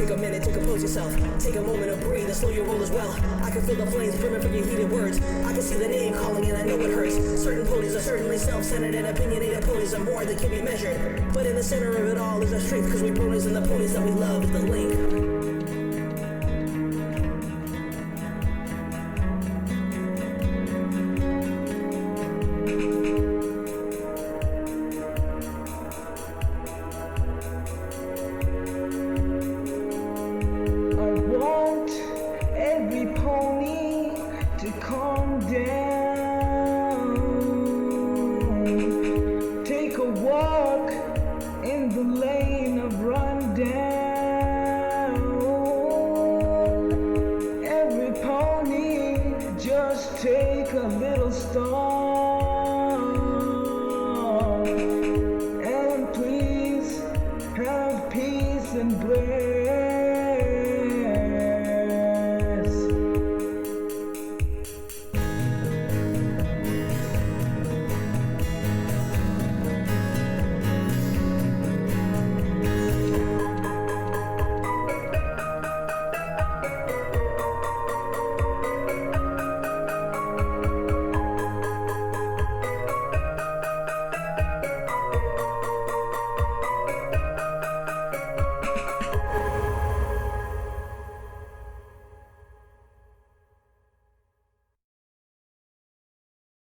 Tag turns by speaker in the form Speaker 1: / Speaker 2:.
Speaker 1: take a minute to compose yourself. Take a moment to breathe and slow your roll as well. I can feel the flames burning from your heated words. I can see the name calling and I know it hurts. Certain ponies are certainly self-centered and opinionated ponies are more than can be measured. But in the center of it all is our strength, cause we ponies and the ponies that we love is the link.
Speaker 2: Every pony to calm down. Take a walk in the lane of rundown. Every pony just take a little stop.